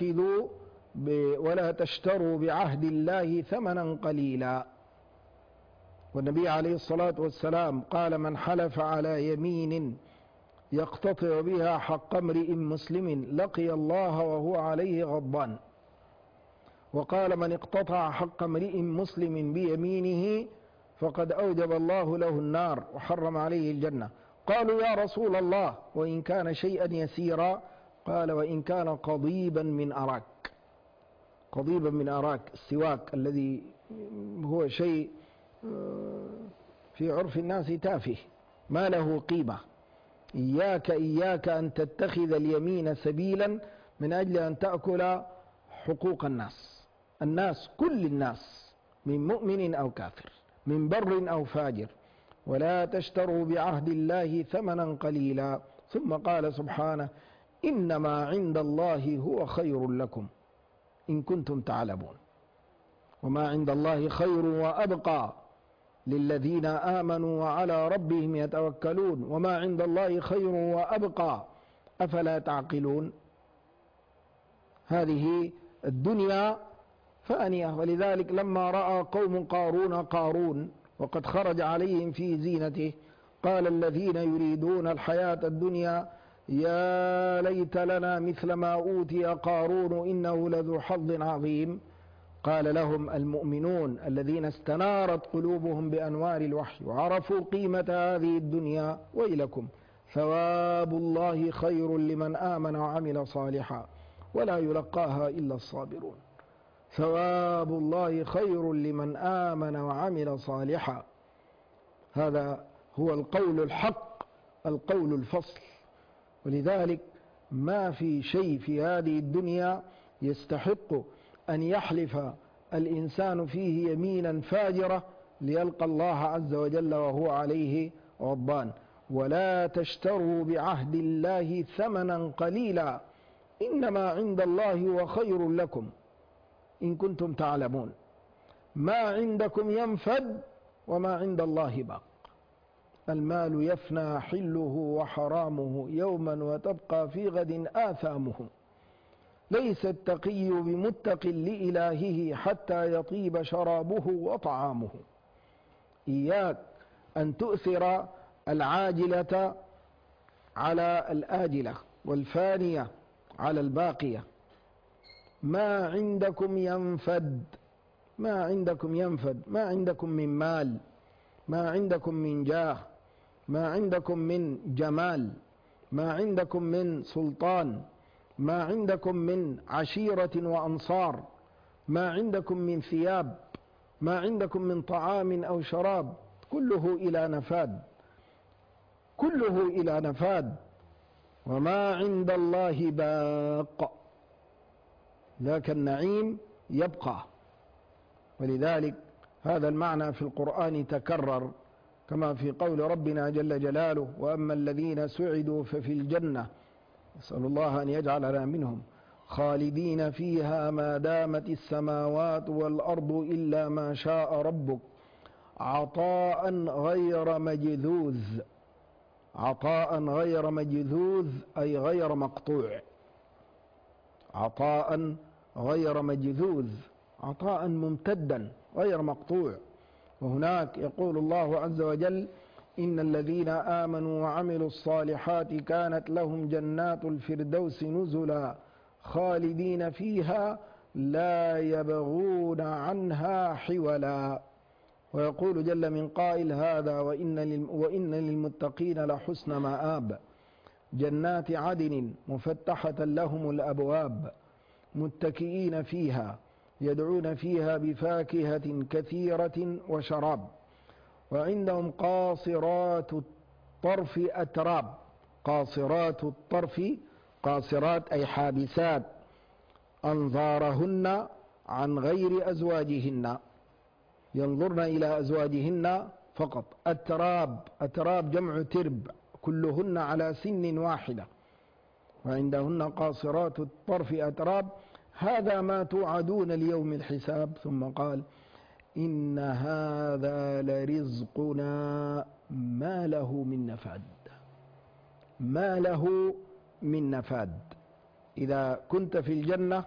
تشتروا بعهد الله ثمنا قليلا. والنبي عليه الصلاة والسلام قال: من حلف على يمين يقتطع بها حق امرئ مسلم لقي الله وهو عليه غضبان. وقال: من اقتطع حق امرئ مسلم بيمينه فقد أوجب الله له النار وحرم عليه الجنة. قالوا: يا رسول الله، وإن كان شيئا يسيرا؟ قال: وإن كان قضيبا من أراك. قضيبا من أراك، السواك الذي هو شيء في عرف الناس تافه ما له قيمة. إياك أن تتخذ اليمين سبيلا من أجل أن تأكل حقوق الناس كل الناس، من مؤمن أو كافر، من بر أو فاجر. ولا تشتروا بعهد الله ثمنا قليلا. ثم قال سبحانه: إنما عند الله هو خير لكم إن كنتم تعلمون. وما عند الله خير وأبقى للذين آمنوا وعلى ربهم يتوكلون. وما عند الله خير وأبقى، أفلا تعقلون؟ هذه الدنيا فانية. ولذلك لما رأى قوم قارون وقد خرج عليهم في زينته، قال الذين يريدون الحياة الدنيا: يا ليت لنا مثل ما أوتي قارون إنه لذو حظ عظيم. قال لهم المؤمنون الذين استنارت قلوبهم بأنوار الوحي وعرفوا قيمة هذه الدنيا: ويلكم ثواب الله خير لمن آمن وعمل صالحا ولا يلقاها إلا الصابرون. ثواب الله خير لمن آمن وعمل صالحا. هذا هو القول الحق، القول الفصل. ولذلك ما في شيء في هذه الدنيا يستحق أن يحلف الإنسان فيه يمينا فاجرة ليلقى الله عز وجل وهو عليه غضبان. ولا تشتروا بعهد الله ثمنا قليلا إنما عند الله هو خير لكم إن كنتم تعلمون. ما عندكم ينفد وما عند الله باق. المال يفنى حله وحرامه يوما وتبقى في غد آثامه. ليس التقي بمتق لإلهه حتى يطيب شرابه وطعامه. إياك أن تؤثر العاجلة على الآجلة والفانية على الباقية. ما عندكم ينفد، ما عندكم ينفد، ما عندكم من مال، ما عندكم من جاه، ما عندكم من جمال، ما عندكم من سلطان، ما عندكم من عشيرة وأنصار، ما عندكم من ثياب، ما عندكم من طعام أو شراب، كله إلى نفاد، كله إلى نفاد. وما عند الله باق، ذاك النعيم يبقى. ولذلك هذا المعنى في القرآن تكرر، كما في قول ربنا جل جلاله: وأما الذين سعدوا ففي الجنة، نسأل الله أن يجعلنا منهم، خالدين فيها ما دامت السماوات والأرض إلا ما شاء ربك عطاء غير مجذوذ. عطاء غير مجذوذ أي غير مقطوع. عطاء غير مجذوذ، عطاء ممتدا غير مقطوع. وهناك يقول الله عز وجل: إن الذين آمنوا وعملوا الصالحات كانت لهم جنات الفردوس نزلا خالدين فيها لا يبغون عنها حولا. ويقول جل من قائل: هذا وإن للمتقين لحسن مآب. جنات عدن مفتحة لهم الأبواب متكئين فيها يدعون فيها بفاكهة كثيرة وشراب. وعندهم قاصرات الطرف أتراب. قاصرات الطرف، قاصرات أي حابسات أنظارهن عن غير أزواجهن، ينظرن إلى أزواجهن فقط. أتراب، أتراب جمع ترب، كلهن على سن واحدة. وعندهن قاصرات الطرف أتراب، هذا ما توعدون ليوم الحساب. ثم قال إن هذا لرزقنا ما له من نفاد. ما له من نفاد. إذا كنت في الجنة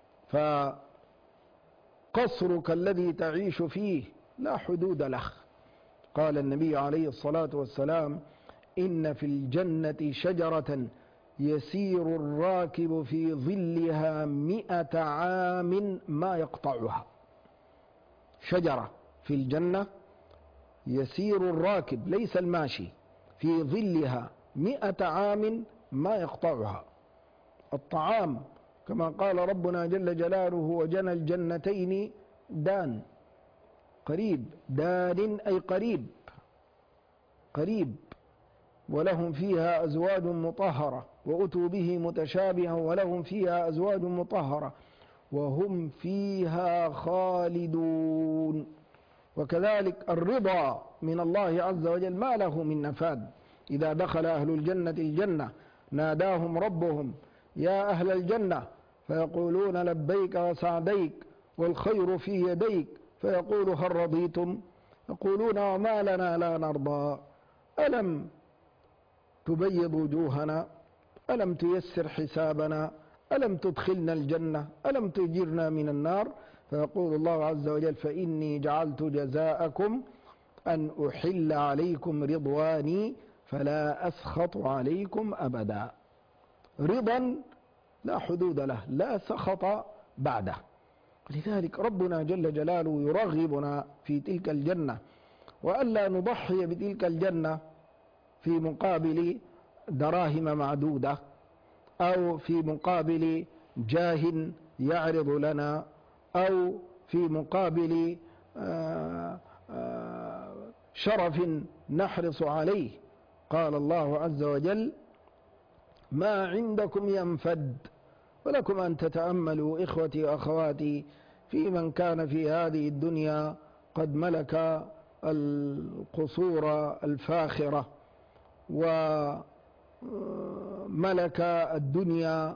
فقصرك الذي تعيش فيه لا حدود له. قال النبي عليه الصلاة والسلام إن في الجنة شجرة يسير الراكب في ظلها 100 عام ما يقطعها. شجرة في الجنة يسير الراكب ليس الماشي في ظلها 100 عام ما يقطعها. الطعام كما قال ربنا جل جلاله وجنى الجنتين دان، قريب، دان أي قريب، قريب. ولهم فيها أزواج مطهرة وأتوا به متشابها ولهم فيها أزواج مطهرة وهم فيها خالدون. وكذلك الرضا من الله عز وجل ما له من نفاد. إذا دخل أهل الجنة الجنة ناداهم ربهم يا أهل الجنة فيقولون لبيك وسعديك والخير في يديك، فيقول هل رضيتم؟ يقولون وما لنا لا نرضى، ألم تبيض وجوهنا، ألم تيسر حسابنا، ألم تدخلنا الجنة، ألم تجرنا من النار؟ فيقول الله عز وجل فإني جعلت جزاءكم أن أحل عليكم رضواني فلا أسخط عليكم أبدا. رضا لا حدود له، لا سخط بعده. لذلك ربنا جل جلاله يرغبنا في تلك الجنة، وألا نضحي بتلك الجنة في مقابل دراهم معدودة أو في مقابل جاه يعرض لنا أو في مقابل شرف نحرص عليه. قال الله عز وجل ما عندكم ينفد. ولكم أن تتأملوا إخوتي وأخواتي في من كان في هذه الدنيا قد ملك القصور الفاخرة وملك الدنيا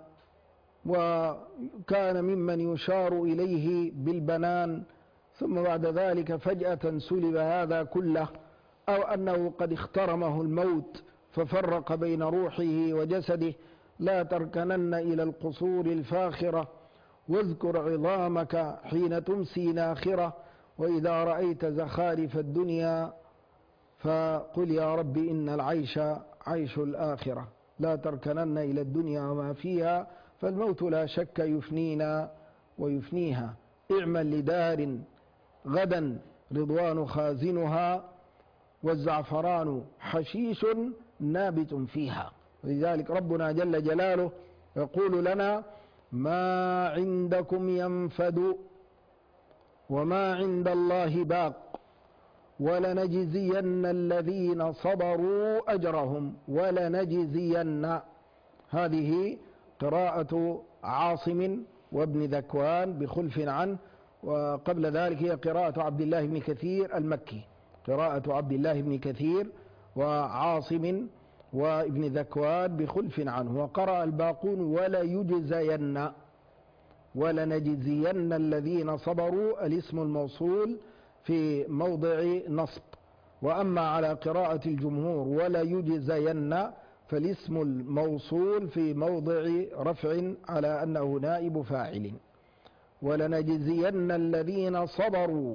وكان ممن يشار إليه بالبنان، ثم بعد ذلك فجأة سلب هذا كله، أو أنه قد اخترمه الموت ففرق بين روحه وجسده. لا تركنن إلى القصور الفاخرة واذكر عظامك حين تمسي ناخرة، وإذا رأيت زخارف الدنيا فقل يا رب إن العيش عيش الآخرة. لا تركنن إلى الدنيا وما فيها فالموت لا شك يفنينا ويفنيها. اعمل لدار غدا رضوان خازنها والزعفران حشيش نابت فيها. ولذلك ربنا جل جلاله يقول لنا ما عندكم ينفد وما عند الله باق ولنجزين الذين صبروا أجرهم. ولنجزين، هذه قراءة عاصم وابن ذكوان بخلف عنه، وقبل ذلك هي قراءة عبد الله بن كثير المكي. قراءة عبد الله بن كثير وعاصم وابن ذكوان بخلف عنه. وقرأ الباقون ولا يجزين. ولنجزين الذين صبروا الاسم الموصول في موضع نصب. وأما على قراءة الجمهور ولا يجزين فالاسم الموصول في موضع رفع على أنه نائب فاعل. ولنجزين الذين صبروا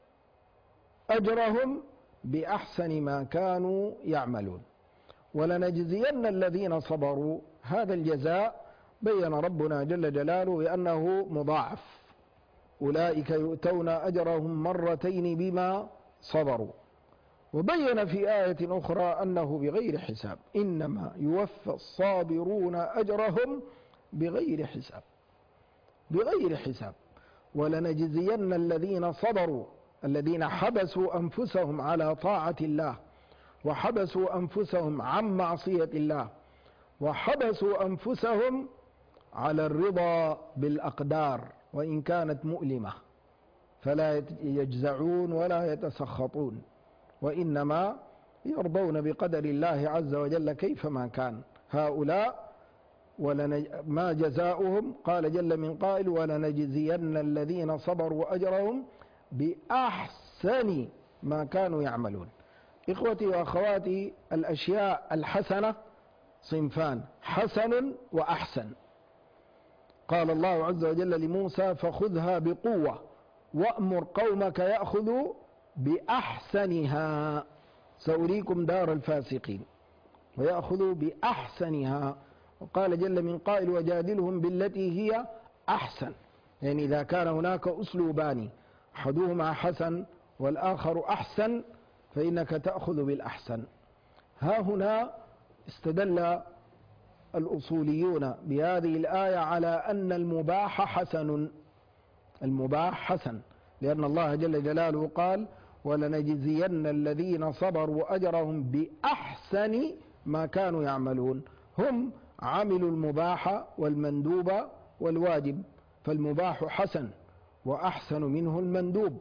أجرهم بأحسن ما كانوا يعملون. ولنجزين الذين صبروا، هذا الجزاء بين ربنا جل جلاله بأنه مضاعف. أولئك يؤتون أجرهم مرتين بما صبروا. وبين في آية أخرى أنه بغير حساب. إنما يوفى الصابرون أجرهم بغير حساب. بغير حساب. ولنجزين الذين صبروا الذين حبسوا أنفسهم على طاعة الله، وحبسوا أنفسهم عن معصية الله، وحبسوا أنفسهم على الرضا بالأقدار وإن كانت مؤلمة، فلا يجزعون ولا يتسخطون، وإنما يرضون بقدر الله عز وجل كيفما كان. هؤلاء ما جزاؤهم؟ قال جل من قائل: ولنجزين الذين صبروا أجرهم بأحسن ما كانوا يعملون. إخوتي وأخواتي، الأشياء الحسنة صنفان: حسن وأحسن. قال الله عز وجل لموسى: فخذها بقوة وأمر قومك يأخذوا بأحسنها سأريكم دار الفاسقين، ويأخذوا بأحسنها. وقال جل من قائل: وجادلهم بالتي هي أحسن. يعني إذا كان هناك أسلوبان أحدهما حسن والآخر أحسن فإنك تأخذ بالأحسن. ها هنا استدل الأصوليون بهذه الآية على أن المباح حسن. المباح حسن، لأن الله جل جلاله قال: ولنجزين الذين صبروا أجرهم بأحسن ما كانوا يعملون. هم عملوا المباح والمندوب والواجب، فالمباح حسن وأحسن منه المندوب،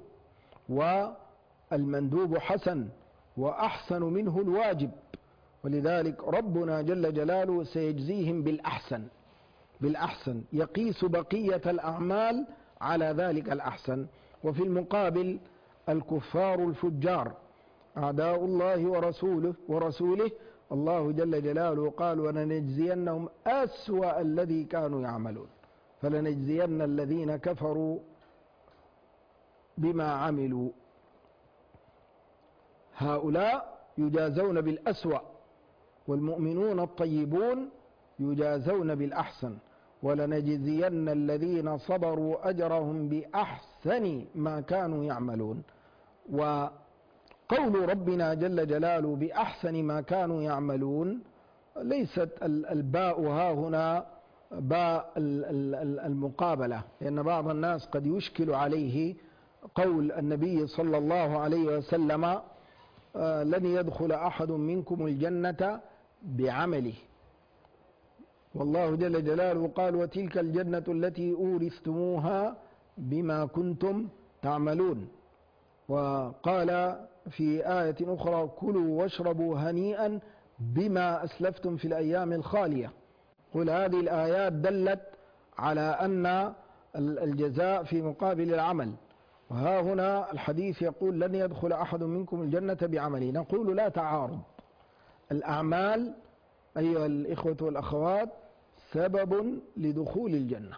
والمندوب حسن وأحسن منه الواجب، ولذلك ربنا جل جلاله سيجزيهم بالأحسن، يقيس بقية الأعمال على ذلك الأحسن. وفي المقابل الكفار الفجار أعداء الله ورسوله الله جل جلاله قال: ولنجزينهم أسوأ الذي كانوا يعملون، فلنجزين الذين كفروا بما عملوا. هؤلاء يجازون بالأسوأ، والمؤمنون الطيبون يجازون بالأحسن. ولنجزين الذين صبروا أجرهم بأحسن ما كانوا يعملون. وقول ربنا جل جلاله بأحسن ما كانوا يعملون ليست الباء ها هنا باء المقابلة، لأن بعض الناس قد يشكل عليه قول النبي صلى الله عليه وسلم: لن يدخل أحد منكم الجنة بعمله، والله جل جلاله قال: وتلك الجنة التي أورثتموها بما كنتم تعملون. وقال في آية أخرى: كلوا واشربوا هنيئا بما أسلفتم في الأيام الخالية. قل هذه الآيات دلت على أن الجزاء في مقابل العمل، وها هنا الحديث يقول: لن يدخل أحد منكم الجنة بعمله. نقول: لا تعارض، الأعمال أيها الإخوة والأخوات سبب لدخول الجنة،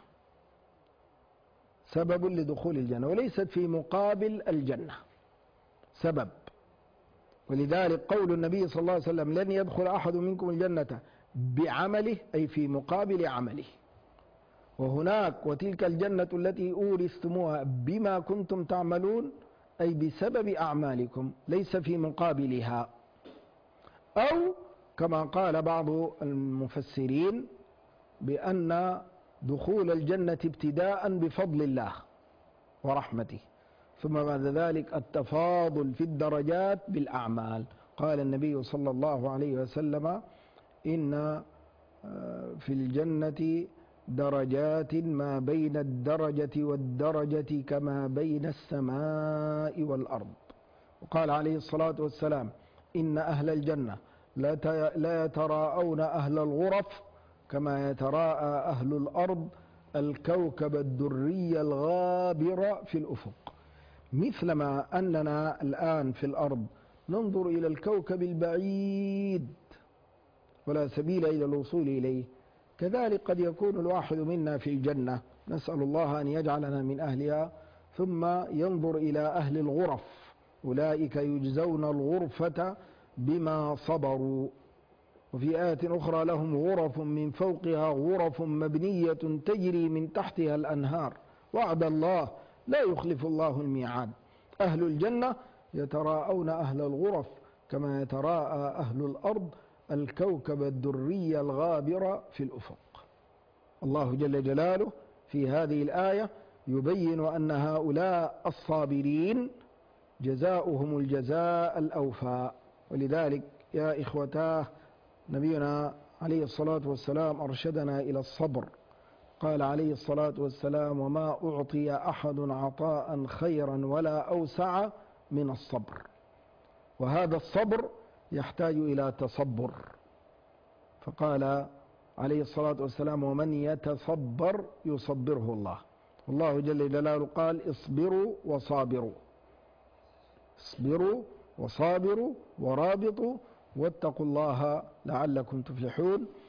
سبب لدخول الجنة، وليست في مقابل الجنة، سبب. ولذلك قول النبي صلى الله عليه وسلم: لن يدخل أحد منكم الجنة بعمله، أي في مقابل عمله. وهناك: وتلك الجنة التي أورثتموها بما كنتم تعملون، أي بسبب أعمالكم، ليس في مقابلها. أو كما قال بعض المفسرين بأن دخول الجنة ابتداء بفضل الله ورحمته، ثم بعد ذلك التفاضل في الدرجات بالأعمال. قال النبي صلى الله عليه وسلم: إن في الجنة درجات ما بين الدرجة والدرجة كما بين السماء والأرض. وقال عليه الصلاة والسلام: إن أهل الجنة لا يتراءون أهل الغرف كما يتراءى أهل الأرض الكوكب الدري الغابر في الأفق. مثلما أننا الآن في الأرض ننظر إلى الكوكب البعيد ولا سبيل إلى الوصول إليه، كذلك قد يكون الواحد منا في الجنة، نسأل الله أن يجعلنا من أهلها، ثم ينظر إلى أهل الغرف، أولئك يجزون الغرفة بما صبروا. وفي آية أخرى: لهم غرف من فوقها غرف مبنية تجري من تحتها الأنهار وعد الله لا يخلف الله الميعاد. أهل الجنة يتراءون أهل الغرف كما يتراءى أهل الأرض الكوكب الدري الغابر في الأفق. الله جل جلاله في هذه الآية يبين أن هؤلاء الصابرين جزاؤهم الجزاء الأوفى. ولذلك يا إخوتاه نبينا عليه الصلاة والسلام أرشدنا إلى الصبر. قال عليه الصلاة والسلام: وما أعطي أحد عطاء خيرا ولا أوسع من الصبر. وهذا الصبر يحتاج إلى تصبر. فقال عليه الصلاة والسلام: ومن يتصبر يصبره الله. والله جل جلاله قال: اصبروا وصابروا، اصبروا وصابروا ورابطوا واتقوا الله لعلكم تفلحون.